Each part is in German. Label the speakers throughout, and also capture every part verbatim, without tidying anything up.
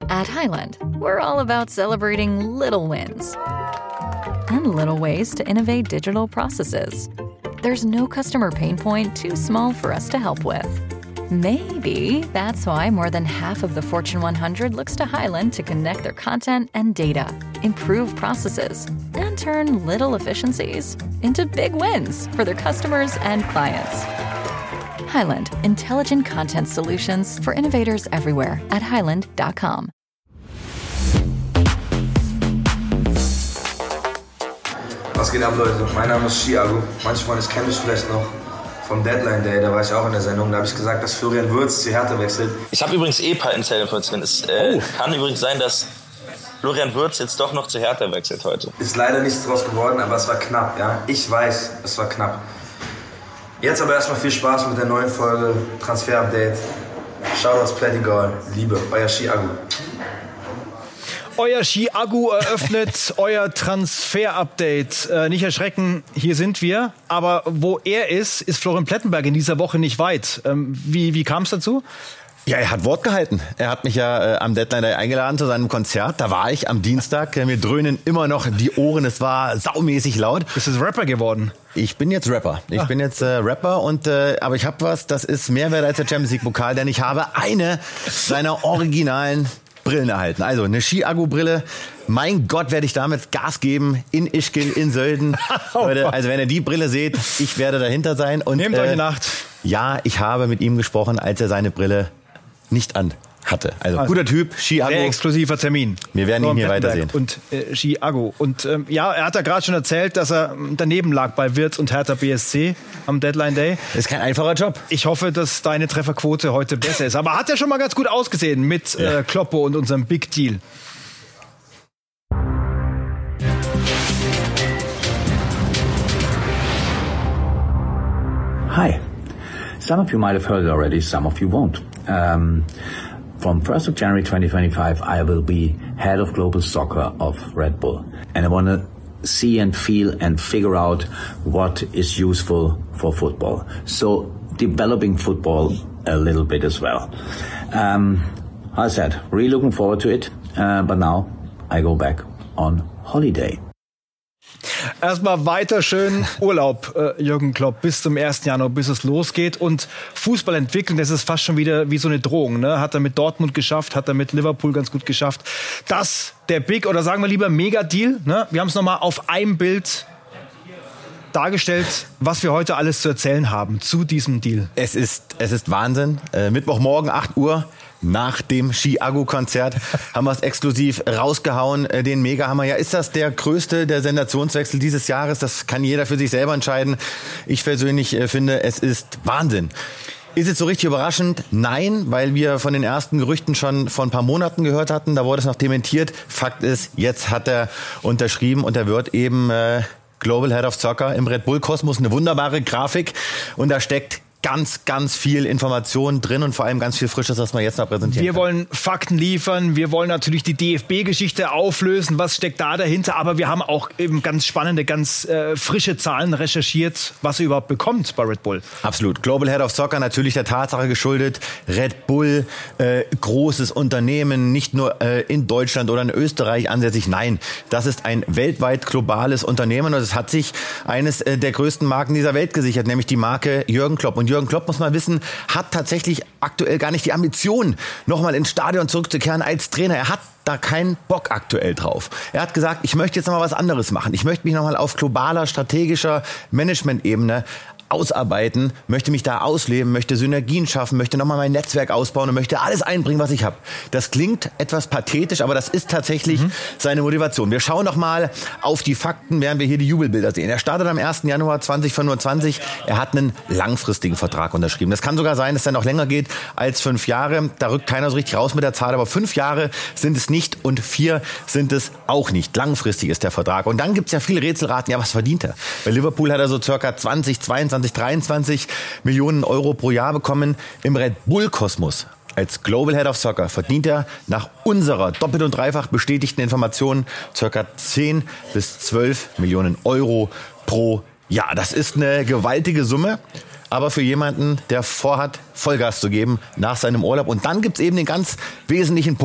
Speaker 1: At Highland, we're all about celebrating little wins and little ways to innovate digital processes. There's no customer pain point too small for us to help with. Maybe that's why more than half of the Fortune one hundred looks to Highland to connect their content and data, improve processes, and turn little efficiencies into big wins for their customers and clients. Highland, intelligent content solutions for innovators everywhere at highland dot com.
Speaker 2: Was geht ab, Leute? Mein Name ist Chiago. Manche von euch kennen mich vielleicht noch vom Deadline Day, da war ich auch in der Sendung. Da habe ich gesagt, dass Florian Wirtz zu Hertha wechselt.
Speaker 3: Ich habe übrigens eh ein paar Insider für uns. Es äh, oh. kann übrigens sein, dass Florian Wirtz jetzt doch noch zu Hertha wechselt heute.
Speaker 2: Ist leider nichts draus geworden, aber es war knapp, ja. Ich weiß, es war knapp. Jetzt aber erstmal viel Spaß mit der neuen Folge Transfer-Update. Shoutouts Plättigol. Liebe, euer Chiago.
Speaker 4: Euer Chiago eröffnet euer Transfer-Update. Äh, nicht erschrecken, hier sind wir. Aber wo er ist, ist Florian Plettenberg in dieser Woche nicht weit. Ähm, wie wie kam es dazu?
Speaker 5: Ja, er hat Wort gehalten. Er hat mich ja äh, am Deadline Day eingeladen zu seinem Konzert. Da war ich am Dienstag. Mir dröhnen immer noch die Ohren. Es war saumäßig laut.
Speaker 4: Bist du Rapper geworden?
Speaker 5: Ich bin jetzt Rapper. Ich Ach. bin jetzt äh, Rapper und äh, aber ich habe was, das ist mehr wert als der Champions League Pokal, denn ich habe eine seiner originalen Brillen erhalten. Also eine Chiago-Brille. Mein Gott, werde ich damit Gas geben in Ischgl, in Sölden. Leute, also wenn ihr die Brille seht, ich werde dahinter sein. Und,
Speaker 4: Nehmt
Speaker 5: äh,
Speaker 4: euch in Acht.
Speaker 5: Ja, ich habe mit ihm gesprochen, als er seine Brille nicht an hatte. Also, also guter Typ, Chiago.
Speaker 4: Sehr exklusiver Termin.
Speaker 5: Wir werden ihn hier weitersehen.
Speaker 4: Und äh, Chiago. Und ähm, ja, er hat ja gerade schon erzählt, dass er daneben lag bei Wirtz und Hertha B S C am Deadline Day.
Speaker 5: Ist kein einfacher Job.
Speaker 4: Ich hoffe, dass deine Trefferquote heute besser ist. Aber hat ja schon mal ganz gut ausgesehen mit ja. äh, Kloppo und unserem Big Deal.
Speaker 6: Hi. Some of you might have heard it already, some of you won't. Um, from first of January twenty twenty-five, I will be head of global soccer of Red Bull. And I want to see and feel and figure out what is useful for football. So developing football a little bit as well. Um, as I said, really looking forward to it. Uh, but now I go back on holiday.
Speaker 4: Erstmal weiter schön Urlaub, äh, Jürgen Klopp, bis zum ersten Januar, bis es losgeht. Und Fußball entwickeln, das ist fast schon wieder wie so eine Drohung. Ne? Hat er mit Dortmund geschafft, hat er mit Liverpool ganz gut geschafft. Das, der Big, oder sagen wir lieber Mega-Deal. Ne? Wir haben es nochmal auf einem Bild dargestellt, was wir heute alles zu erzählen haben zu diesem Deal.
Speaker 5: Es ist, es ist Wahnsinn. Äh, Mittwochmorgen, acht Uhr. Nach dem Chiago-Konzert haben wir es exklusiv rausgehauen, den Mega-Hammer. Ja, ist das der größte, der Sensationswechsel dieses Jahres? Das kann jeder für sich selber entscheiden. Ich persönlich finde, es ist Wahnsinn. Ist es so richtig überraschend? Nein, weil wir von den ersten Gerüchten schon vor ein paar Monaten gehört hatten. Da wurde es noch dementiert. Fakt ist, jetzt hat er unterschrieben und er wird eben äh, Global Head of Soccer im Red Bull Kosmos. Eine wunderbare Grafik und da steckt ganz, ganz viel Information drin und vor allem ganz viel Frisches, was wir jetzt noch präsentieren
Speaker 4: Wir
Speaker 5: können.
Speaker 4: wollen Fakten liefern, wir wollen natürlich die D F B-Geschichte auflösen, was steckt da dahinter, aber wir haben auch eben ganz spannende, ganz äh, frische Zahlen recherchiert, was er überhaupt bekommt bei Red Bull.
Speaker 5: Absolut. Global Head of Soccer natürlich der Tatsache geschuldet, Red Bull, äh, großes Unternehmen, nicht nur äh, in Deutschland oder in Österreich ansässig, nein, das ist ein weltweit globales Unternehmen und es hat sich eines äh, der größten Marken dieser Welt gesichert, nämlich die Marke Jürgen Klopp. Und Jürgen Klopp, muss man wissen, hat tatsächlich aktuell gar nicht die Ambition, nochmal ins Stadion zurückzukehren als Trainer. Er hat da keinen Bock aktuell drauf. Er hat gesagt, ich möchte jetzt nochmal was anderes machen. Ich möchte mich nochmal auf globaler, strategischer Management-Ebene ausarbeiten, möchte mich da ausleben, möchte Synergien schaffen, möchte nochmal mein Netzwerk ausbauen und möchte alles einbringen, was ich habe. Das klingt etwas pathetisch, aber das ist tatsächlich mhm. seine Motivation. Wir schauen nochmal auf die Fakten, während wir hier die Jubelbilder sehen. Er startet am ersten Januar zweitausendfünfundzwanzig. Er hat einen langfristigen Vertrag unterschrieben. Das kann sogar sein, dass er noch länger geht als fünf Jahre. Da rückt keiner so richtig raus mit der Zahl, aber fünf Jahre sind es nicht und vier sind es auch nicht. Langfristig ist der Vertrag. Und dann gibt es ja viele Rätselraten. Ja, was verdient er? Bei Liverpool hat er so circa zwanzig, zweiundzwanzig, dreiundzwanzig Millionen Euro pro Jahr bekommen. Im Red Bull Kosmos als Global Head of Soccer verdient er nach unserer doppelt und dreifach bestätigten Informationen circa zehn bis zwölf Millionen Euro pro Jahr. Das ist eine gewaltige Summe. Aber für jemanden, der vorhat, Vollgas zu geben nach seinem Urlaub. Und dann gibt's eben den ganz wesentlichen Punkt.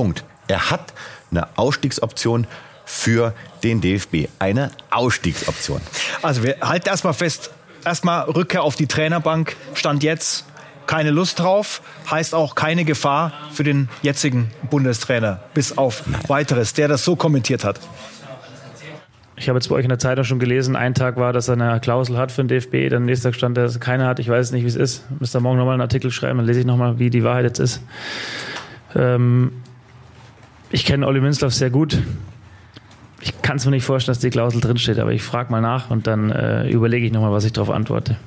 Speaker 5: Er hat eine Ausstiegsoption für den D F B. Eine Ausstiegsoption.
Speaker 4: Also wir halten erstmal fest, erstmal Rückkehr auf die Trainerbank, Stand jetzt. Keine Lust drauf, heißt auch keine Gefahr für den jetzigen Bundestrainer, bis auf Weiteres, der das so kommentiert hat.
Speaker 7: Ich habe jetzt bei euch in der Zeitung schon gelesen, ein Tag war, dass er eine Klausel hat für den D F B, dann nächster Tag stand, dass er keine hat. Ich weiß nicht, wie es ist. Müsst ihr morgen nochmal einen Artikel schreiben, dann lese ich nochmal, wie die Wahrheit jetzt ist. Ähm, ich kenne Olli Minzlaff sehr gut. Ich kann es mir nicht vorstellen, dass die Klausel drinsteht, aber ich frage mal nach und dann äh, überlege ich nochmal, was ich darauf antworte.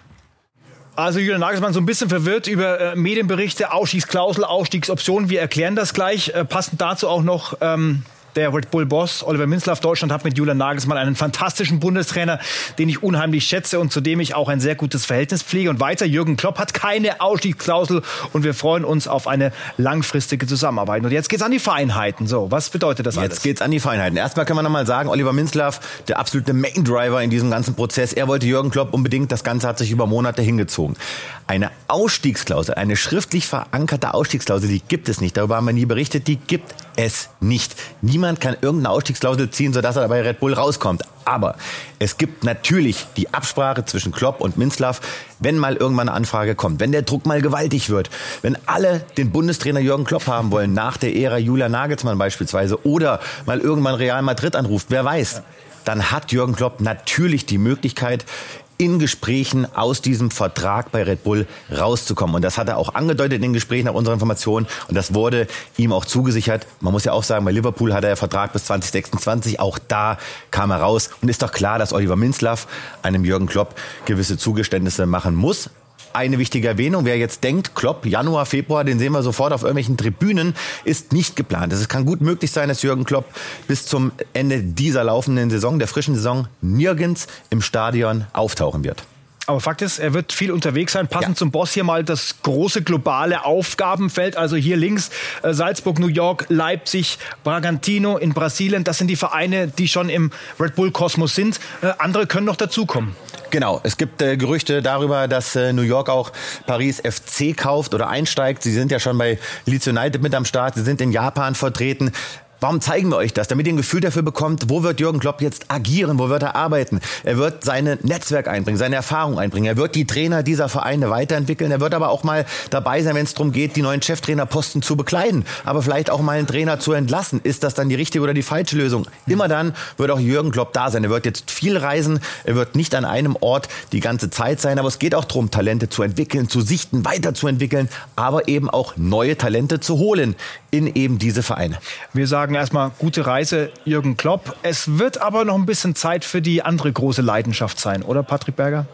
Speaker 4: Also Julian Nagelsmann so ein bisschen verwirrt über äh, Medienberichte, Ausstiegsklausel, Ausstiegsoptionen. Wir erklären das gleich. Äh, passend dazu auch noch ähm, der Red Bull-Boss Oliver Minzlaff. Deutschland hat mit Julian Nagelsmann einen fantastischen Bundestrainer, den ich unheimlich schätze und zu dem ich auch ein sehr gutes Verhältnis pflege. Und weiter, Jürgen Klopp hat keine Ausstiegsklausel und wir freuen uns auf eine langfristige Zusammenarbeit. Und jetzt geht's an die Feinheiten. So, was bedeutet das alles?
Speaker 5: Jetzt geht's an die Feinheiten. Erstmal können wir nochmal sagen, Oliver Minzlaff, der absolute Main Driver in diesem ganzen Prozess. Er wollte Jürgen Klopp unbedingt. Das Ganze hat sich über Monate hingezogen. Eine Ausstiegsklausel, eine schriftlich verankerte Ausstiegsklausel, die gibt es nicht. Darüber haben wir nie berichtet. Die gibt es nicht. Niemand kann irgendeine Ausstiegsklausel ziehen, sodass er bei Red Bull rauskommt. Aber es gibt natürlich die Absprache zwischen Klopp und Minzlaff, wenn mal irgendwann eine Anfrage kommt, wenn der Druck mal gewaltig wird, wenn alle den Bundestrainer Jürgen Klopp haben wollen, nach der Ära Julian Nagelsmann beispielsweise, oder mal irgendwann Real Madrid anruft, wer weiß, dann hat Jürgen Klopp natürlich die Möglichkeit, in Gesprächen aus diesem Vertrag bei Red Bull rauszukommen. Und das hat er auch angedeutet in den Gesprächen nach unserer Information. Und das wurde ihm auch zugesichert. Man muss ja auch sagen, bei Liverpool hat er ja Vertrag bis zwanzig sechsundzwanzig. Auch da kam er raus. Und ist doch klar, dass Oliver Minzlaff einem Jürgen Klopp gewisse Zugeständnisse machen muss. Eine wichtige Erwähnung, wer jetzt denkt, Klopp, Januar, Februar, den sehen wir sofort auf irgendwelchen Tribünen, ist nicht geplant. Es kann gut möglich sein, dass Jürgen Klopp bis zum Ende dieser laufenden Saison, der frischen Saison, nirgends im Stadion auftauchen wird.
Speaker 4: Aber Fakt ist, er wird viel unterwegs sein. Passend ja. zum Boss hier mal das große globale Aufgabenfeld. Also hier links äh, Salzburg, New York, Leipzig, Bragantino in Brasilien. Das sind die Vereine, die schon im Red Bull-Kosmos sind. Äh, andere können noch dazukommen.
Speaker 5: Genau, es gibt äh, Gerüchte darüber, dass äh, New York auch Paris F C kauft oder einsteigt. Sie sind ja schon bei Leeds United mit am Start. Sie sind in Japan vertreten. Warum zeigen wir euch das? Damit ihr ein Gefühl dafür bekommt, wo wird Jürgen Klopp jetzt agieren, wo wird er arbeiten. Er wird sein Netzwerk einbringen, seine Erfahrung einbringen. Er wird die Trainer dieser Vereine weiterentwickeln. Er wird aber auch mal dabei sein, wenn es darum geht, die neuen Cheftrainerposten zu bekleiden. Aber vielleicht auch mal einen Trainer zu entlassen. Ist das dann die richtige oder die falsche Lösung? Immer dann wird auch Jürgen Klopp da sein. Er wird jetzt viel reisen. Er wird nicht an einem Ort die ganze Zeit sein. Aber es geht auch darum, Talente zu entwickeln, zu sichten, weiterzuentwickeln, aber eben auch neue Talente zu holen in eben diese Vereine.
Speaker 4: Wir sagen erstmal gute Reise, Jürgen Klopp. Es wird aber noch ein bisschen Zeit für die andere große Leidenschaft sein, oder Patrick Berger?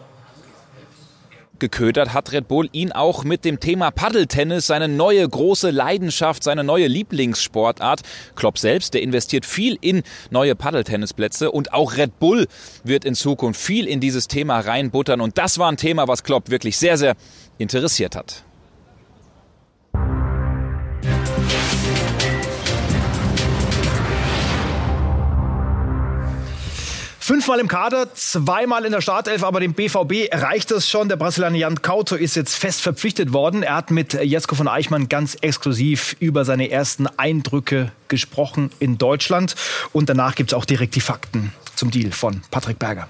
Speaker 8: Geködert hat Red Bull ihn auch mit dem Thema Paddeltennis, seine neue große Leidenschaft, seine neue Lieblingssportart. Klopp selbst, der investiert viel in neue Paddeltennisplätze und auch Red Bull wird in Zukunft viel in dieses Thema reinbuttern. Und das war ein Thema, was Klopp wirklich sehr, sehr interessiert hat.
Speaker 4: Fünfmal im Kader, zweimal in der Startelf, aber dem B V B reicht es schon. Der Brasilianer Jan Couto ist jetzt fest verpflichtet worden. Er hat mit Jesko von Eichmann ganz exklusiv über seine ersten Eindrücke gesprochen in Deutschland. Und danach gibt es auch direkt die Fakten zum Deal von Patrick Berger.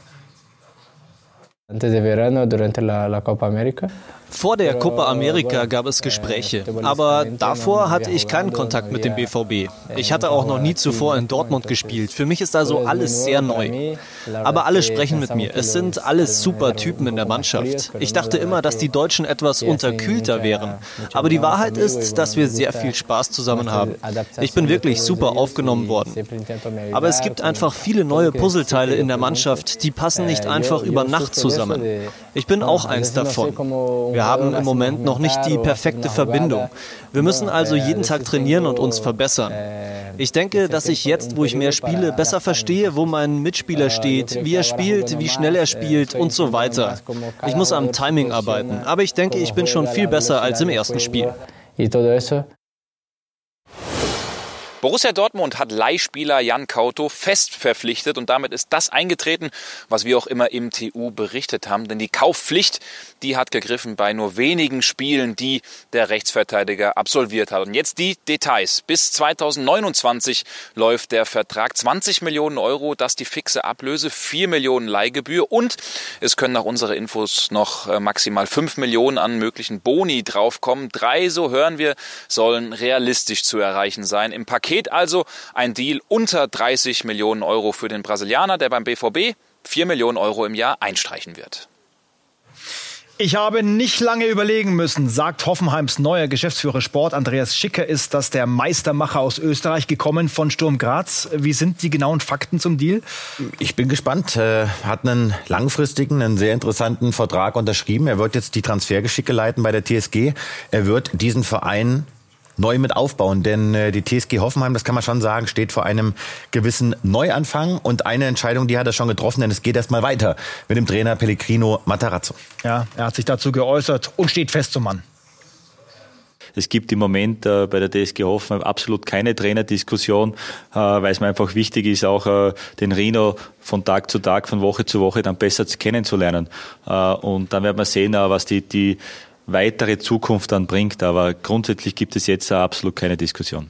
Speaker 9: Vor der Copa America gab es Gespräche, aber davor hatte ich keinen Kontakt mit dem B V B. Ich hatte auch noch nie zuvor in Dortmund gespielt. Für mich ist also alles sehr neu. Aber alle sprechen mit mir. Es sind alles super Typen in der Mannschaft. Ich dachte immer, dass die Deutschen etwas unterkühlter wären. Aber die Wahrheit ist, dass wir sehr viel Spaß zusammen haben. Ich bin wirklich super aufgenommen worden. Aber es gibt einfach viele neue Puzzleteile in der Mannschaft, die passen nicht einfach über Nacht zusammen. Ich bin auch eins davon. Wir haben im Moment noch nicht die perfekte Verbindung. Wir müssen also jeden Tag trainieren und uns verbessern. Ich denke, dass ich jetzt, wo ich mehr spiele, besser verstehe, wo mein Mitspieler steht, wie er spielt, wie schnell er spielt und so weiter. Ich muss am Timing arbeiten, aber ich denke, ich bin schon viel besser als im ersten Spiel.
Speaker 8: Borussia Dortmund hat Leihspieler Jan Kauto fest verpflichtet und damit ist das eingetreten, was wir auch immer im T U berichtet haben. Denn die Kaufpflicht, die hat gegriffen bei nur wenigen Spielen, die der Rechtsverteidiger absolviert hat. Und jetzt die Details. Bis zweitausendneunundzwanzig läuft der Vertrag. zwanzig Millionen Euro, das die fixe Ablöse, vier Millionen Leihgebühr und es können nach unserer Infos noch maximal fünf Millionen an möglichen Boni draufkommen. Drei, so hören wir, sollen realistisch zu erreichen sein. Im Paket also ein Deal unter dreißig Millionen Euro für den Brasilianer, der beim B V B vier Millionen Euro im Jahr einstreichen wird.
Speaker 4: Ich habe nicht lange überlegen müssen, sagt Hoffenheims neuer Geschäftsführer Sport Andreas Schicker, ist das der Meistermacher aus Österreich gekommen von Sturm Graz. Wie sind die genauen Fakten zum Deal?
Speaker 5: Ich bin gespannt. Äh, hat einen langfristigen, einen sehr interessanten Vertrag unterschrieben. Er wird jetzt die Transfergeschicke leiten bei der T S G. Er wird diesen Verein neu mit aufbauen, denn äh, die T S G Hoffenheim, das kann man schon sagen, steht vor einem gewissen Neuanfang und eine Entscheidung, die hat er schon getroffen, denn es geht erstmal weiter mit dem Trainer Pellegrino Matarazzo.
Speaker 4: Ja, er hat sich dazu geäußert und steht fest zum Mann.
Speaker 10: Es gibt im Moment äh, bei der T S G Hoffenheim absolut keine Trainerdiskussion, äh, weil es mir einfach wichtig ist, auch äh, den Rino von Tag zu Tag, von Woche zu Woche dann besser kennenzulernen. Äh, und dann werden wir sehen, äh, was die, die weitere Zukunft dann bringt. Aber grundsätzlich gibt es jetzt absolut keine Diskussion.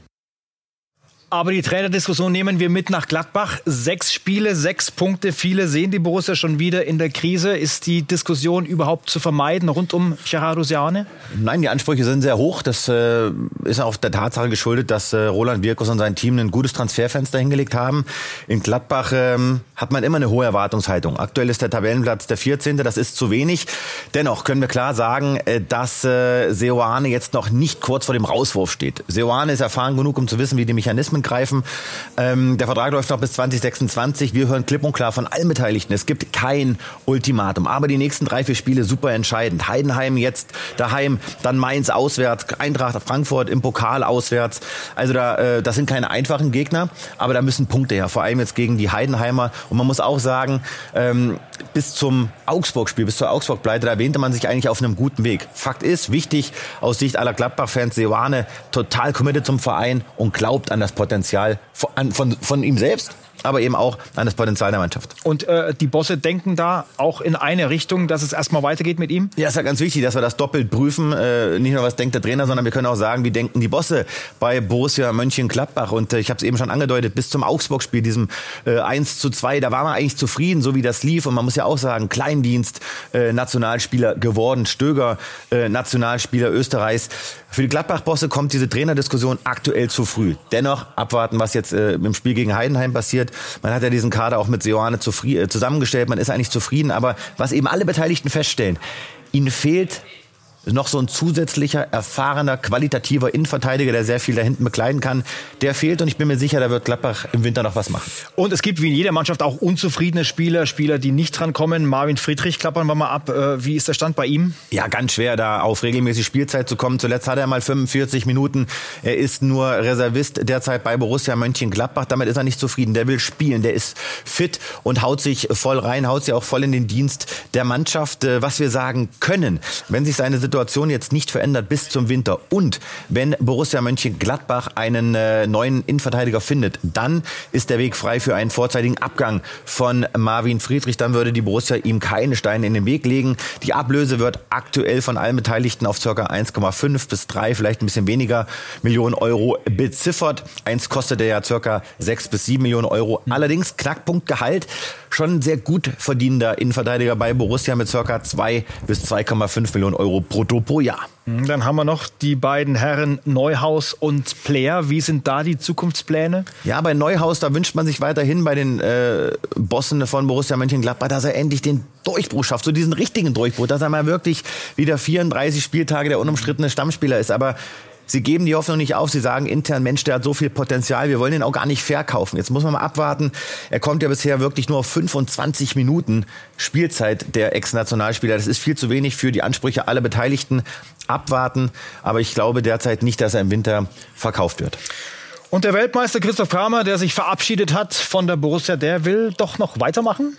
Speaker 4: Aber die Trainerdiskussion nehmen wir mit nach Gladbach. Sechs Spiele, sechs Punkte. Viele sehen die Borussia schon wieder in der Krise. Ist die Diskussion überhaupt zu vermeiden rund um Gerardo Seoane?
Speaker 5: Nein, die Ansprüche sind sehr hoch. Das äh, ist auch der Tatsache geschuldet, dass äh, Roland Wirkus und sein Team ein gutes Transferfenster hingelegt haben. In Gladbach ähm, hat man immer eine hohe Erwartungshaltung. Aktuell ist der Tabellenplatz der vierzehnte. Das ist zu wenig. Dennoch können wir klar sagen, äh, dass äh, Seoane jetzt noch nicht kurz vor dem Rauswurf steht. Seoane ist erfahren genug, um zu wissen, wie die Mechanismen greifen. Ähm, der Vertrag läuft noch bis zwanzig sechsundzwanzig. Wir hören klipp und klar von allen Beteiligten. Es gibt kein Ultimatum. Aber die nächsten drei, vier Spiele super entscheidend. Heidenheim jetzt daheim, dann Mainz auswärts, Eintracht Frankfurt im Pokal auswärts. Also da, äh, das sind keine einfachen Gegner, aber da müssen Punkte her. Vor allem jetzt gegen die Heidenheimer. Und man muss auch sagen, ähm, bis zum Augsburg-Spiel, bis zur Augsburg-Pleite, da wähnte man sich eigentlich auf einem guten Weg. Fakt ist, wichtig aus Sicht aller Gladbach-Fans, Seoane total committed zum Verein und glaubt an das Potenzial Von, von, von ihm selbst, aber eben auch an das Potenzial der Mannschaft.
Speaker 4: Und äh, die Bosse denken da auch in eine Richtung, dass es erstmal weitergeht mit ihm?
Speaker 5: Ja, ist ja ganz wichtig, dass wir das doppelt prüfen. Äh, nicht nur, was denkt der Trainer, sondern wir können auch sagen, wie denken die Bosse bei Borussia Mönchengladbach. Und äh, ich habe es eben schon angedeutet, bis zum Augsburg-Spiel, diesem äh, eins zu zwei, da war man eigentlich zufrieden, so wie das lief. Und man muss ja auch sagen, Kleindienst, äh, Nationalspieler geworden, Stöger, äh, Nationalspieler Österreichs. Für die Gladbach-Bosse kommt diese Trainerdiskussion aktuell zu früh. Dennoch abwarten, was jetzt äh, im Spiel gegen Heidenheim passiert. Man hat ja diesen Kader auch mit Seoane zufrieden, äh, zusammengestellt. Man ist eigentlich zufrieden. Aber was eben alle Beteiligten feststellen, ihnen fehlt noch so ein zusätzlicher, erfahrener, qualitativer Innenverteidiger, der sehr viel da hinten bekleiden kann. Der fehlt und ich bin mir sicher, da wird Gladbach im Winter noch was machen.
Speaker 4: Und es gibt wie in jeder Mannschaft auch unzufriedene Spieler, Spieler, die nicht drankommen. Marvin Friedrich, klappern wir mal ab. Wie ist der Stand bei ihm?
Speaker 5: Ja, ganz schwer, da auf regelmäßig Spielzeit zu kommen. Zuletzt hat er mal fünfundvierzig Minuten. Er ist nur Reservist derzeit bei Borussia Mönchengladbach. Damit ist er nicht zufrieden. Der will spielen, der ist fit und haut sich voll rein, haut sich auch voll in den Dienst der Mannschaft. Was wir sagen können, wenn sich seine Situation Situation jetzt nicht verändert bis zum Winter und wenn Borussia Mönchengladbach einen äh, neuen Innenverteidiger findet, dann ist der Weg frei für einen vorzeitigen Abgang von Marvin Friedrich. Dann würde die Borussia ihm keine Steine in den Weg legen. Die Ablöse wird aktuell von allen Beteiligten auf ca. eins Komma fünf bis drei, vielleicht ein bisschen weniger Millionen Euro beziffert. Eins kostet er ja ca. sechs bis sieben Millionen Euro. Allerdings Knackpunkt Gehalt, schon ein sehr gut verdienender Innenverteidiger bei Borussia mit ca. zwei bis zwei Komma fünf Millionen Euro brutto pro Jahr.
Speaker 4: Dann haben wir noch die beiden Herren Neuhaus und Player. Wie sind da die Zukunftspläne?
Speaker 5: Ja, bei Neuhaus, da wünscht man sich weiterhin bei den äh, Bossen von Borussia Mönchengladbach, dass er endlich den Durchbruch schafft, so diesen richtigen Durchbruch, dass er mal wirklich wieder vierunddreißig Spieltage der unumstrittene Stammspieler ist. Aber sie geben die Hoffnung nicht auf. Sie sagen intern, Mensch, der hat so viel Potenzial, wir wollen ihn auch gar nicht verkaufen. Jetzt muss man mal abwarten. Er kommt ja bisher wirklich nur auf fünfundzwanzig Minuten Spielzeit, der Ex-Nationalspieler. Das ist viel zu wenig für die Ansprüche aller Beteiligten. Abwarten. Aber ich glaube derzeit nicht, dass er im Winter verkauft wird.
Speaker 4: Und der Weltmeister Christoph Kramer, der sich verabschiedet hat von der Borussia, der will doch noch weitermachen?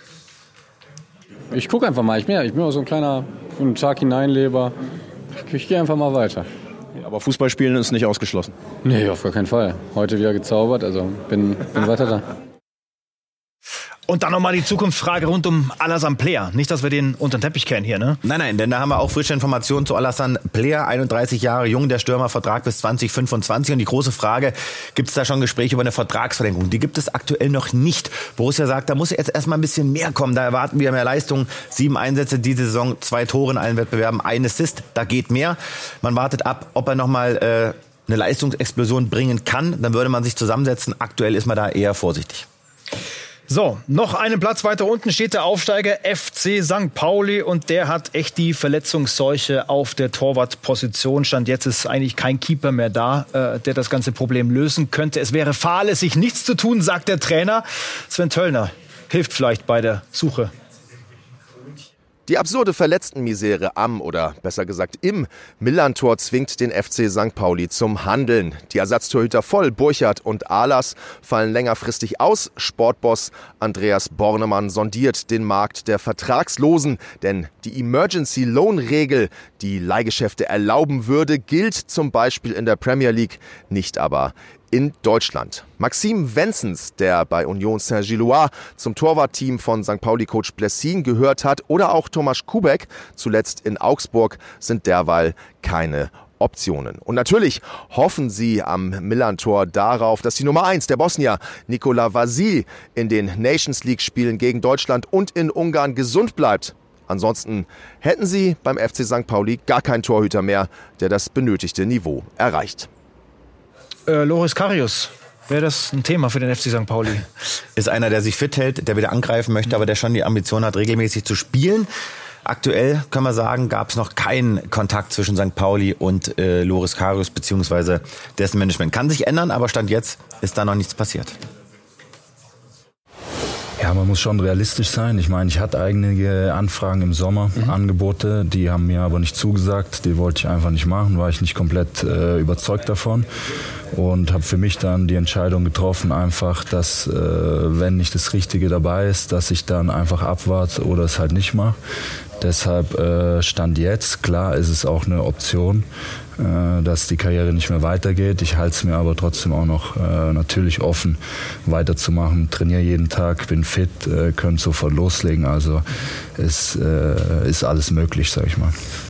Speaker 11: Ich gucke einfach mal. Ich bin, ich bin auch so ein kleiner, so ein Tag hineinleber. Ich, ich gehe einfach mal weiter.
Speaker 12: Aber Aber Fußball spielen ist nicht ausgeschlossen.
Speaker 11: Nee, auf gar keinen Fall. Heute wieder gezaubert, also bin, bin weiter da.
Speaker 4: Und dann nochmal die Zukunftsfrage rund um Alassane Player. Nicht, dass wir den unter den Teppich kehren hier, ne?
Speaker 5: Nein, nein, denn da haben wir auch frische Informationen zu Alassane Player, einunddreißig Jahre jung, der Stürmer, Vertrag bis zwanzig fünfundzwanzig. Und die große Frage, gibt es da schon Gespräche über eine Vertragsverlängerung? Die gibt es aktuell noch nicht. Borussia sagt, da muss jetzt erstmal ein bisschen mehr kommen. Da erwarten wir mehr Leistung. Sieben Einsätze diese Saison, zwei Tore in allen Wettbewerben, ein Assist. Da geht mehr. Man wartet ab, ob er nochmal äh, eine Leistungsexplosion bringen kann. Dann würde man sich zusammensetzen. Aktuell ist man da eher vorsichtig.
Speaker 4: So, noch einen Platz weiter unten steht der Aufsteiger F C Sankt Pauli und der hat echt die Verletzungsseuche auf der Torwartposition. Stand jetzt ist eigentlich kein Keeper mehr da, äh, der das ganze Problem lösen könnte. Es wäre fahrlässig, nichts zu tun, sagt der Trainer. Sven Töllner hilft vielleicht bei der Suche.
Speaker 13: Die absurde Verletztenmisere am, oder besser gesagt im Millerntor zwingt den F C Sankt Pauli zum Handeln. Die Ersatztorhüter Voll, Burchard und Ahlers fallen längerfristig aus. Sportboss Andreas Bornemann sondiert den Markt der Vertragslosen. Denn die Emergency-Loan-Regel, die Leihgeschäfte erlauben würde, gilt zum Beispiel in der Premier League, nicht aber in Deutschland. Maxime Wenzens, der bei Union Saint-Gilloise zum Torwartteam von Sankt Pauli-Coach Blessin gehört hat, oder auch Tomasz Kubek, zuletzt in Augsburg, sind derweil keine Optionen. Und natürlich hoffen sie am Millerntor darauf, dass die Nummer eins, der Bosnier Nikola Vasil, in den Nations League-Spielen gegen Deutschland und in Ungarn gesund bleibt. Ansonsten hätten sie beim F C Sankt Pauli gar keinen Torhüter mehr, der das benötigte Niveau erreicht.
Speaker 4: Äh, Loris Karius, wäre das ein Thema für den F C Sankt Pauli?
Speaker 5: Ist einer, der sich fit hält, der wieder angreifen möchte, aber der schon die Ambition hat, regelmäßig zu spielen. Aktuell, können wir sagen, gab es noch keinen Kontakt zwischen Sankt Pauli und äh, Loris Karius bzw. dessen Management. Kann sich ändern, aber Stand jetzt ist da noch nichts passiert.
Speaker 14: Ja, man muss schon realistisch sein. Ich meine, ich hatte einige Anfragen im Sommer, mhm. Angebote, die haben mir aber nicht zugesagt. Die wollte ich einfach nicht machen, war ich nicht komplett äh, überzeugt davon. Und habe für mich dann die Entscheidung getroffen, einfach, dass, äh, wenn nicht das Richtige dabei ist, dass ich dann einfach abwarte oder es halt nicht mache. Deshalb äh, Stand jetzt, klar ist es auch eine Option, äh, dass die Karriere nicht mehr weitergeht. Ich halte es mir aber trotzdem auch noch äh, natürlich offen, weiterzumachen. Trainiere jeden Tag, bin fit, äh, könnte sofort loslegen. Also es äh, ist alles möglich, sag ich mal.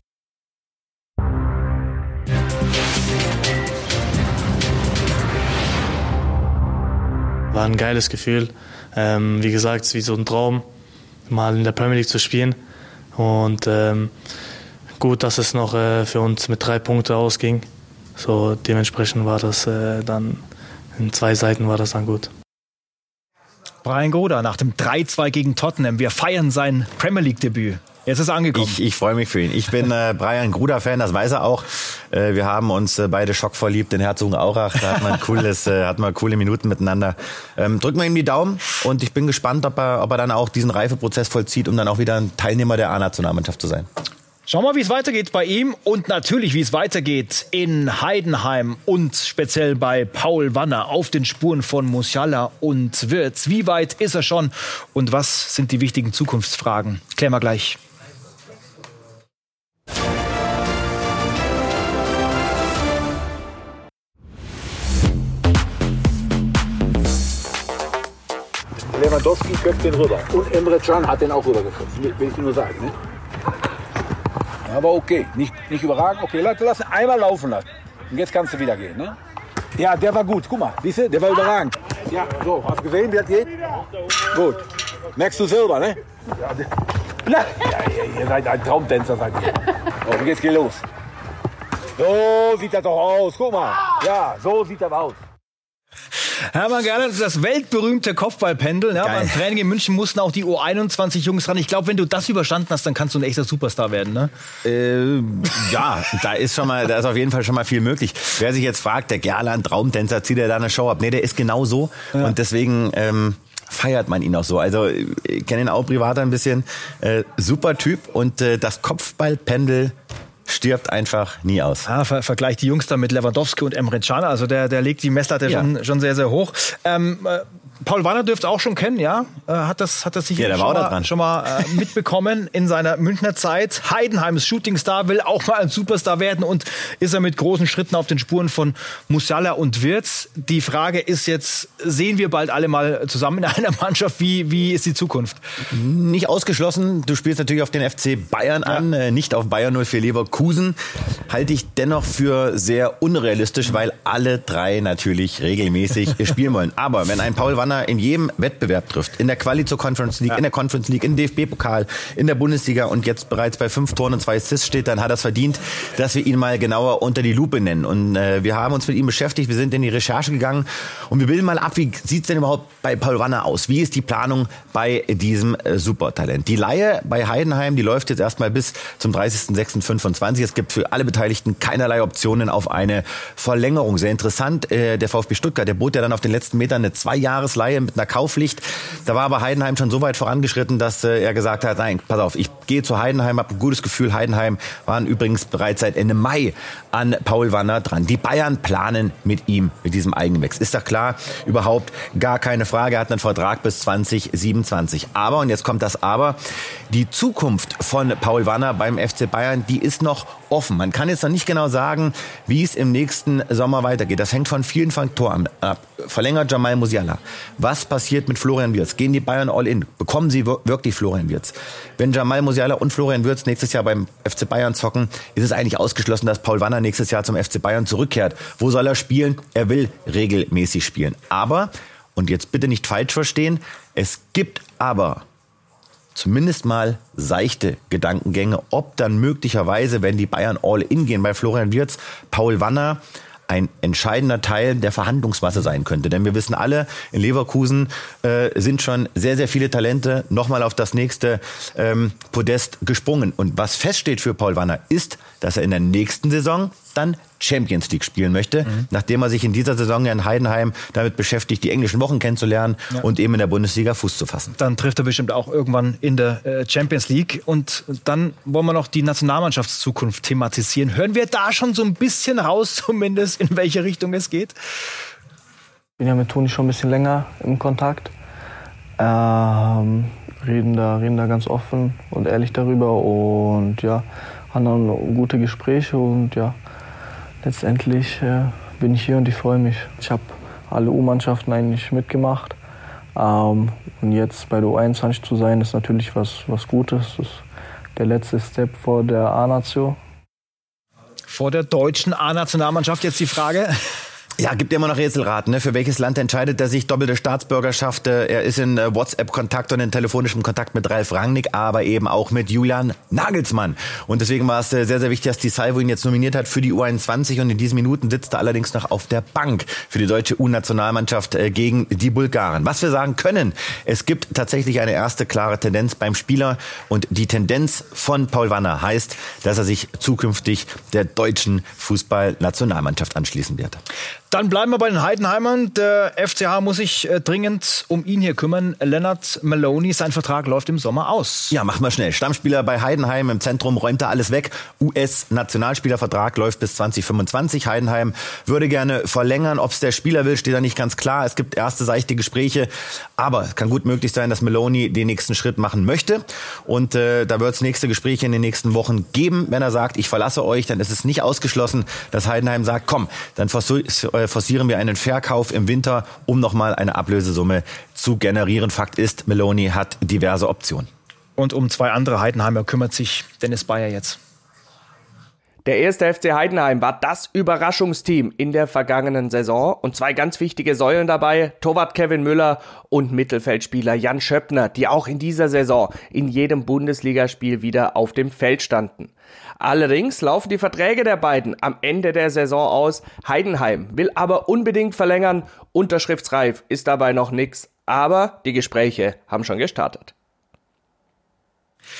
Speaker 15: War ein geiles Gefühl. Ähm, wie gesagt, es ist wie so ein Traum, mal in der Premier League zu spielen. Und ähm, gut, dass es noch äh, für uns mit drei Punkten ausging. So dementsprechend war das äh, dann, in zwei Seiten war das dann gut.
Speaker 4: Brian Gruda nach dem drei zwei gegen Tottenham. Wir feiern sein Premier League-Debüt. Jetzt ist er angekommen.
Speaker 5: Ich, ich freue mich für ihn. Ich bin äh, Brian Gruda-Fan, das weiß er auch. Äh, wir haben uns äh, beide schockverliebt in Herzogenaurach. Da hat man cooles, äh, hat man coole Minuten miteinander. Ähm, drücken wir ihm die Daumen und ich bin gespannt, ob er, ob er dann auch diesen Reifeprozess vollzieht, um dann auch wieder ein Teilnehmer der A-Nationalmannschaft zu sein.
Speaker 4: Schauen wir mal, wie es weitergeht bei ihm und natürlich, wie es weitergeht in Heidenheim und speziell bei Paul Wanner auf den Spuren von Musiala und Wirtz. Wie weit ist er schon und was sind die wichtigen Zukunftsfragen? Klären wir gleich.
Speaker 16: Lewandowski köpft den rüber. Und Emre Can hat den auch rübergeköpft. Will ich nur sagen. Ne? Aber okay, nicht, nicht überragend. Okay, Leute, lass ihn einmal laufen lassen. Und jetzt kannst du wieder gehen. Ne? Ja, der war gut. Guck mal, siehst du, der war überragend. Ja, so, hast du gesehen, wie das geht? Gut. Merkst du selber, ne? Ja, der, ja, ihr, ihr seid ein Traumtänzer, seid ihr. So, und jetzt geht los. So sieht das doch aus. Guck mal. Ja, so sieht das aus.
Speaker 4: Hermann Gerland, das weltberühmte Kopfballpendeln. Ja, beim Training in München mussten auch die U einundzwanzig Jungs ran. Ich glaube, wenn du das überstanden hast, dann kannst du ein echter Superstar werden, ne?
Speaker 5: Äh, ja, da ist schon mal, da ist auf jeden Fall schon mal viel möglich. Wer sich jetzt fragt, der Gerland, Traumtänzer, zieht er da eine Show ab? Nee, der ist genau so. Ja. Und deswegen ähm, feiert man ihn auch so. Also ich kenne ihn auch privat ein bisschen. Äh, super Typ und äh, das Kopfballpendel stirbt einfach nie aus.
Speaker 4: Ah, ver vergleicht die Jungs da mit Lewandowski und Emre Can. Also der, der legt die Messlatte ja. schon, schon sehr, sehr hoch. Ähm, Paul Wanner dürfte auch schon kennen, ja? Äh, hat das, hat das sicher
Speaker 5: ja,
Speaker 4: schon, mal, schon mal äh, mitbekommen in seiner Münchner Zeit. Heidenheim ist Shootingstar, will auch mal ein Superstar werden und ist er mit großen Schritten auf den Spuren von Musiala und Wirtz. Die Frage ist jetzt, sehen wir bald alle mal zusammen in einer Mannschaft? Wie, wie ist die Zukunft?
Speaker 5: Nicht ausgeschlossen. Du spielst natürlich auf den F C Bayern ja. an, äh, nicht auf Bayern null vier Leverkusen. Halte ich dennoch für sehr unrealistisch, weil alle drei natürlich regelmäßig spielen wollen. Aber wenn ein Paul Wanner in jedem Wettbewerb trifft, in der Quali zur Conference League, ja. in der Conference League, im D F B-Pokal, in der Bundesliga und jetzt bereits bei fünf Toren und zwei Assists steht, dann hat er es verdient, dass wir ihn mal genauer unter die Lupe nennen. Und äh, wir haben uns mit ihm beschäftigt, wir sind in die Recherche gegangen und wir bilden mal ab, wie sieht es denn überhaupt bei Paul Wanner aus? Wie ist die Planung bei diesem äh, Supertalent? Die Leihe bei Heidenheim, die läuft jetzt erstmal bis zum dreißigsten sechsten fünfundzwanzig. Es gibt für alle Beteiligten keinerlei Optionen auf eine Verlängerung. Sehr interessant, äh, der VfB Stuttgart, der bot ja dann auf den letzten Metern eine Zwei-Jahres- Leihe mit einer Kaufpflicht. Da war aber Heidenheim schon so weit vorangeschritten, dass äh, er gesagt hat, nein, pass auf, ich gehe zu Heidenheim, habe ein gutes Gefühl. Heidenheim waren übrigens bereits seit Ende Mai an Paul Wanner dran. Die Bayern planen mit ihm, mit diesem Eigengewächs. Ist doch klar, überhaupt gar keine Frage. Er hat einen Vertrag bis zwanzig siebenundzwanzig. Aber, und jetzt kommt das Aber, die Zukunft von Paul Wanner beim F C Bayern, die ist noch offen. Man kann jetzt noch nicht genau sagen, wie es im nächsten Sommer weitergeht. Das hängt von vielen Faktoren ab. Verlängert Jamal Musiala. Was passiert mit Florian Wirtz? Gehen die Bayern all in? Bekommen sie wirklich Florian Wirtz? Wenn Jamal Musiala und Florian Wirtz nächstes Jahr beim F C Bayern zocken, ist es eigentlich ausgeschlossen, dass Paul Wanner nächstes Jahr zum F C Bayern zurückkehrt. Wo soll er spielen? Er will regelmäßig spielen. Aber, und jetzt bitte nicht falsch verstehen, es gibt aber zumindest mal seichte Gedankengänge, ob dann möglicherweise, wenn die Bayern all in gehen bei Florian Wirtz, Paul Wanner ein entscheidender Teil der Verhandlungsmasse sein könnte. Denn wir wissen alle, in Leverkusen äh, sind schon sehr, sehr viele Talente nochmal auf das nächste ähm, Podest gesprungen. Und was feststeht für Paul Wanner ist, dass er in der nächsten Saison dann Champions League spielen möchte, mhm. nachdem er sich in dieser Saison in Heidenheim damit beschäftigt, die englischen Wochen kennenzulernen ja. und eben in der Bundesliga Fuß zu fassen.
Speaker 4: Dann trifft er bestimmt auch irgendwann in der äh, Champions League. Und dann wollen wir noch die Nationalmannschaftszukunft thematisieren. Hören wir da schon so ein bisschen raus, zumindest, in welche Richtung es geht?
Speaker 12: Ich bin ja mit Toni schon ein bisschen länger im Kontakt. Ähm, reden da, reden da ganz offen und ehrlich darüber und ja, haben dann gute Gespräche und ja, letztendlich äh, bin ich hier und ich freue mich. Ich habe alle U-Mannschaften eigentlich mitgemacht. Ähm, und jetzt bei der U einundzwanzig zu sein, ist natürlich was, was Gutes. Das ist der letzte Step vor der A-Nation.
Speaker 4: Vor der deutschen A-Nationalmannschaft jetzt die Frage.
Speaker 5: Ja, gibt immer noch Rätselraten. Ne? Für welches Land entscheidet er sich? Doppelte Staatsbürgerschaft. Er ist in WhatsApp-Kontakt und in telefonischem Kontakt mit Ralf Rangnick, aber eben auch mit Julian Nagelsmann. Und deswegen war es sehr, sehr wichtig, dass die Salvo ihn jetzt nominiert hat für die U einundzwanzig. Und in diesen Minuten sitzt er allerdings noch auf der Bank für die deutsche U-Nationalmannschaft gegen die Bulgaren. Was wir sagen können, es gibt tatsächlich eine erste klare Tendenz beim Spieler. Und die Tendenz von Paul Wanner heißt, dass er sich zukünftig der deutschen Fußballnationalmannschaft anschließen wird.
Speaker 4: Dann bleiben wir bei den Heidenheimern. Der F C H muss sich äh, dringend um ihn hier kümmern. Leonard Maloney, sein Vertrag läuft im Sommer aus.
Speaker 5: Ja, machen wir schnell. Stammspieler bei Heidenheim, im Zentrum räumt er alles weg. U S-Nationalspielervertrag läuft bis zwanzig fünfundzwanzig. Heidenheim würde gerne verlängern. Ob es der Spieler will, steht da nicht ganz klar. Es gibt erste seichte Gespräche. Aber es kann gut möglich sein, dass Maloney den nächsten Schritt machen möchte. Und äh, da wird es nächste Gespräche in den nächsten Wochen geben. Wenn er sagt, ich verlasse euch, dann ist es nicht ausgeschlossen, dass Heidenheim sagt, komm, dann versuch forcieren wir einen Verkauf im Winter, um nochmal eine Ablösesumme zu generieren. Fakt ist, Maloney hat diverse Optionen.
Speaker 4: Und um zwei andere Heidenheimer kümmert sich Dennis Bayer jetzt.
Speaker 17: Der erste F C Heidenheim war das Überraschungsteam in der vergangenen Saison und zwei ganz wichtige Säulen dabei, Torwart Kevin Müller und Mittelfeldspieler Jan Schöppner, die auch in dieser Saison in jedem Bundesligaspiel wieder auf dem Feld standen. Allerdings laufen die Verträge der beiden am Ende der Saison aus. Heidenheim will aber unbedingt verlängern. Unterschriftsreif ist dabei noch nix, aber die Gespräche haben schon gestartet.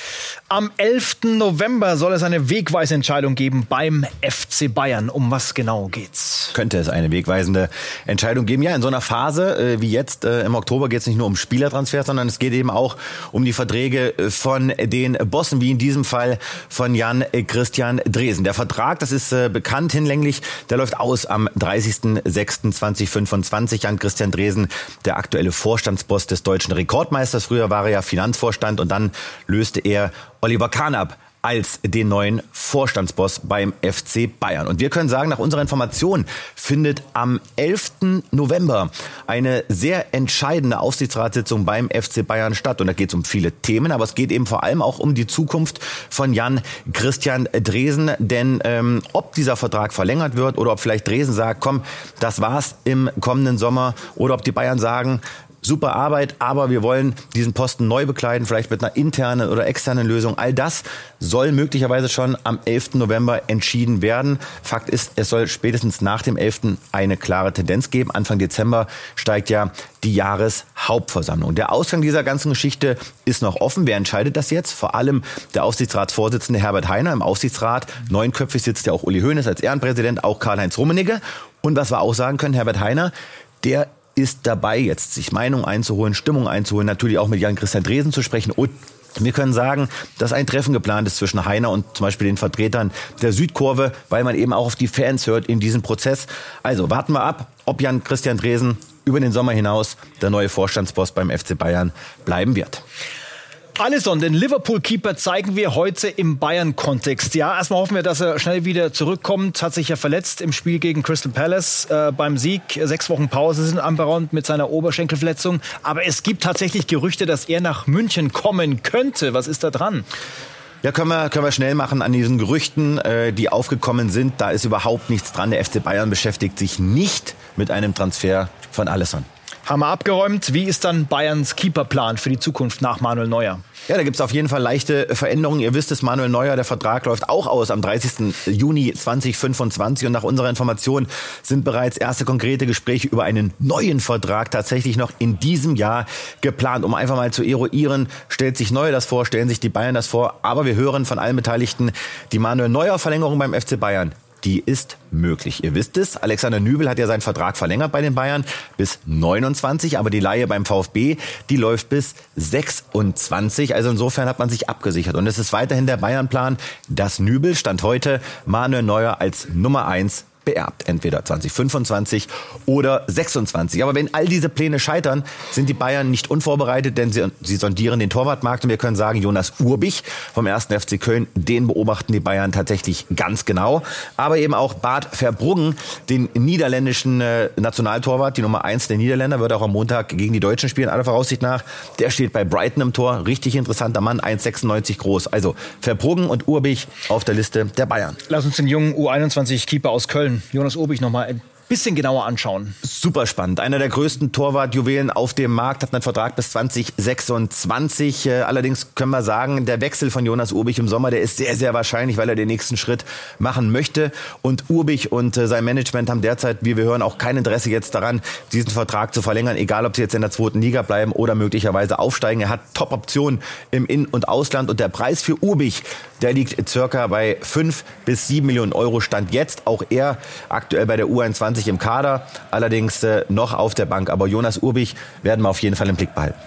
Speaker 4: Am elften November soll es eine wegweisende Entscheidung geben beim F C Bayern. Um was genau geht's?
Speaker 5: Könnte es eine wegweisende Entscheidung geben? Ja, in so einer Phase äh, wie jetzt äh, im Oktober geht es nicht nur um Spielertransfers, sondern es geht eben auch um die Verträge von den Bossen, wie in diesem Fall von Jan Christian Dreesen. Der Vertrag, das ist äh, bekannt hinlänglich, der läuft aus am dreißigsten sechsten zweitausendfünfundzwanzig. Jan Christian Dreesen, der aktuelle Vorstandsboss des deutschen Rekordmeisters. Früher war er ja Finanzvorstand und dann löste er Oliver Kahn ab als den neuen Vorstandsboss beim F C Bayern. Und wir können sagen, nach unserer Information findet am elften November eine sehr entscheidende Aufsichtsratssitzung beim F C Bayern statt. Und da geht es um viele Themen, aber es geht eben vor allem auch um die Zukunft von Jan Christian Dreesen. Denn ähm, ob dieser Vertrag verlängert wird oder ob vielleicht Dreesen sagt, komm, das war's im kommenden Sommer, oder ob die Bayern sagen, super Arbeit, aber wir wollen diesen Posten neu bekleiden, vielleicht mit einer internen oder externen Lösung. All das soll möglicherweise schon am elften November entschieden werden. Fakt ist, es soll spätestens nach dem elften eine klare Tendenz geben. Anfang Dezember steigt ja die Jahreshauptversammlung. Der Ausgang dieser ganzen Geschichte ist noch offen. Wer entscheidet das jetzt? Vor allem der Aufsichtsratsvorsitzende Herbert Hainer. Im Aufsichtsrat neunköpfig sitzt ja auch Uli Hoeneß als Ehrenpräsident, auch Karl-Heinz Rummenigge. Und was wir auch sagen können, Herbert Hainer, der ist dabei, jetzt sich Meinung einzuholen, Stimmung einzuholen, natürlich auch mit Jan Christian Dreesen zu sprechen. Und wir können sagen, dass ein Treffen geplant ist zwischen Hainer und zum Beispiel den Vertretern der Südkurve, weil man eben auch auf die Fans hört in diesem Prozess. Also warten wir ab, ob Jan Christian Dreesen über den Sommer hinaus der neue Vorstandsboss beim F C Bayern bleiben wird.
Speaker 4: Alisson, den Liverpool-Keeper, zeigen wir heute im Bayern-Kontext. Ja, erstmal hoffen wir, dass er schnell wieder zurückkommt. Hat sich ja verletzt im Spiel gegen Crystal Palace äh, beim Sieg. Sechs Wochen Pause sind anberaumt mit seiner Oberschenkelverletzung. Aber es gibt tatsächlich Gerüchte, dass er nach München kommen könnte. Was ist da dran?
Speaker 5: Ja, können wir, können wir schnell machen an diesen Gerüchten, äh, die aufgekommen sind. Da ist überhaupt nichts dran. Der F C Bayern beschäftigt sich nicht mit einem Transfer von Alisson.
Speaker 4: Haben wir abgeräumt. Wie ist dann Bayerns Keeperplan für die Zukunft nach Manuel Neuer?
Speaker 5: Ja, da gibt's auf jeden Fall leichte Veränderungen. Ihr wisst es, Manuel Neuer, der Vertrag läuft auch aus am dreißigsten Juni zweitausendfünfundzwanzig. Und nach unserer Information sind bereits erste konkrete Gespräche über einen neuen Vertrag tatsächlich noch in diesem Jahr geplant. Um einfach mal zu eruieren, stellt sich Neuer das vor, stellen sich die Bayern das vor. Aber wir hören von allen Beteiligten, die Manuel Neuer-Verlängerung beim F C Bayern, die ist möglich. Ihr wisst es, Alexander Nübel hat ja seinen Vertrag verlängert bei den Bayern bis neunundzwanzig, aber die Leihe beim VfB, die läuft bis sechsundzwanzig. Also insofern hat man sich abgesichert. Und es ist weiterhin der Bayern-Plan, dass Nübel, Stand heute, Manuel Neuer als Nummer eins beerbt. Entweder zweitausendfünfundzwanzig oder sechsundzwanzig. Aber wenn all diese Pläne scheitern, sind die Bayern nicht unvorbereitet, denn sie, sie sondieren den Torwartmarkt. Und wir können sagen, Jonas Urbich vom ersten F C Köln, den beobachten die Bayern tatsächlich ganz genau. Aber eben auch Bart Verbruggen, den niederländischen äh, Nationaltorwart, die Nummer eins der Niederländer, wird auch am Montag gegen die Deutschen spielen, aller Voraussicht nach. Der steht bei Brighton im Tor. Richtig interessanter Mann, eins Komma sechsundneunzig groß. Also Verbruggen und Urbich auf der Liste der Bayern.
Speaker 4: Lass uns den jungen U einundzwanzig-Keeper aus Köln, Jonas Urbich, noch mal ein bisschen genauer anschauen.
Speaker 5: Super spannend. Einer der größten Torwartjuwelen auf dem Markt, hat einen Vertrag bis zwanzig sechsundzwanzig. Allerdings können wir sagen, der Wechsel von Jonas Urbich im Sommer, der ist sehr, sehr wahrscheinlich, weil er den nächsten Schritt machen möchte. Und Urbich und sein Management haben derzeit, wie wir hören, auch kein Interesse jetzt daran, diesen Vertrag zu verlängern, egal ob sie jetzt in der zweiten Liga bleiben oder möglicherweise aufsteigen. Er hat Top-Optionen im In- und Ausland und der Preis für Urbich, der liegt circa bei fünf bis sieben Millionen Euro Stand jetzt. Auch er aktuell bei der U einundzwanzig im Kader, allerdings äh, noch auf der Bank. Aber Jonas Urbich werden wir auf jeden Fall im Blick behalten.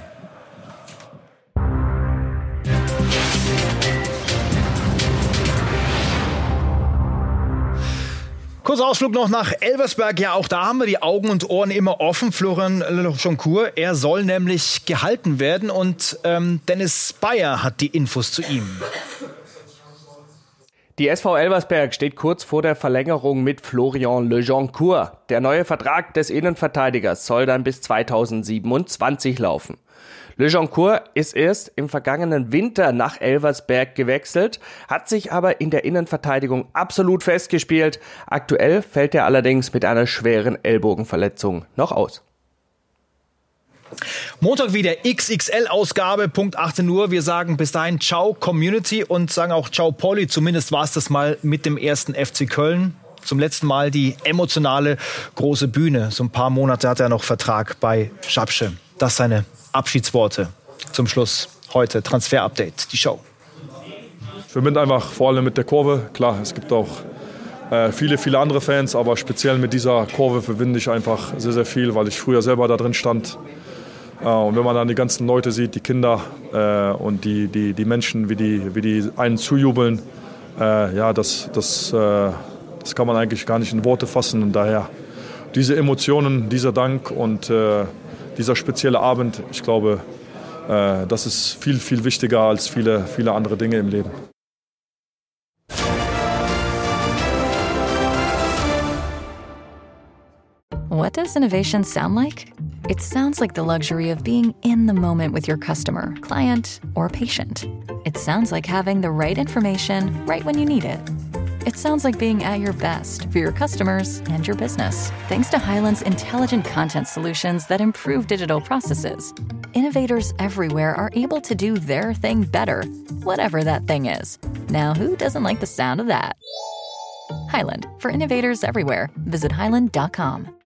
Speaker 4: Kurzer Ausflug noch nach Elversberg. Ja, auch da haben wir die Augen und Ohren immer offen. Florian Lejoncourt, er soll nämlich gehalten werden und ähm, Dennis Bayer hat die Infos zu ihm.
Speaker 17: Die S V Elversberg steht kurz vor der Verlängerung mit Florian Lejoncourt. Der neue Vertrag des Innenverteidigers soll dann bis zweitausendsiebenundzwanzig laufen. Lejoncourt ist erst im vergangenen Winter nach Elversberg gewechselt, hat sich aber in der Innenverteidigung absolut festgespielt. Aktuell fällt er allerdings mit einer schweren Ellbogenverletzung noch aus.
Speaker 4: Montag wieder X X L-Ausgabe, Punkt achtzehn Uhr. Wir sagen bis dahin Ciao Community und sagen auch Ciao Polly. Zumindest war es das mal mit dem ersten F C Köln. Zum letzten Mal die emotionale große Bühne. So ein paar Monate hat er noch Vertrag bei Schalke. Das seine Abschiedsworte zum Schluss. Heute Transfer-Update, die Show.
Speaker 18: verbinde einfach vor allem mit der Kurve. Klar, es gibt auch äh, viele, viele andere Fans, aber speziell mit dieser Kurve verbinde ich einfach sehr, sehr viel, weil ich früher selber da drin stand. Äh, und wenn man dann die ganzen Leute sieht, die Kinder äh, und die, die, die Menschen, wie die, wie die einen zujubeln, äh, ja, das, das, äh, das kann man eigentlich gar nicht in Worte fassen. Und daher diese Emotionen, dieser Dank und äh, dieser spezielle Abend, ich glaube, äh, das ist viel, viel wichtiger als viele, viele andere Dinge im Leben.
Speaker 1: What does innovation sound like? It sounds like the luxury of being in the moment with your customer, client, or patient. It sounds like having the right information right when you need it. It sounds like being at your best for your customers and your business. Thanks to Hyland's intelligent content solutions that improve digital processes, innovators everywhere are able to do their thing better, whatever that thing is. Now, who doesn't like the sound of that? Hyland, for innovators everywhere. Visit hyland dot com.